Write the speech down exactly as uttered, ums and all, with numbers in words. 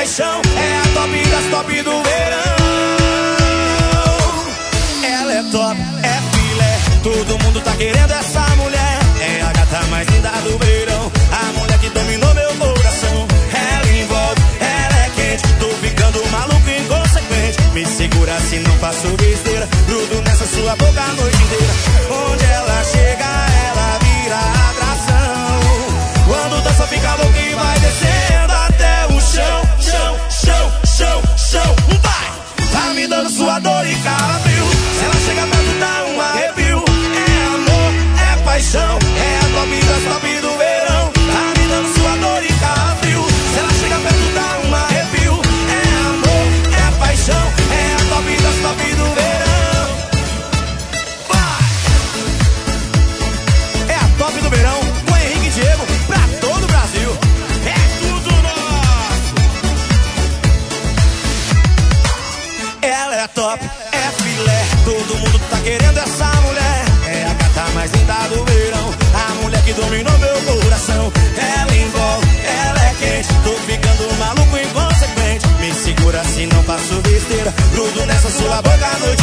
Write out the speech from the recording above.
paixão, é a top das top do verão. Ela é top, é filé, todo mundo tá querendo essa mulher. É a gata mais linda do verão, a mulher que dominou meu coração. Ela envolve, ela é quente, tô ficando maluco e inconsequente. Me segura se não faço besteira, grudo nessa sua boca a noite inteira. Onde ela chega, ela vira atração. Quando dança fica louco e vai descendo até o chão. Chão, chão, chão, chão, vai! Tá me dando sua dor e calafrio. Se ela chega perto dá um arrepio. É amor, é paixão, é a top das top do verão. Tá me dando sua dor e calafrio. Se ela chega perto dá um arrepio. É amor, é paixão, é a top das top do verão. Vai! É a top do verão com Henrique e Diego pra todo o Brasil. É tudo nosso. Ela é top, é filé, todo mundo tá querendo essa mulher. É a gata mais linda do verão, a mulher que dominou meu coração. Ela envolve, ela é quente, tô ficando maluco e inconsequente. Me segura se não faço besteira, grudo nessa sua boca a noite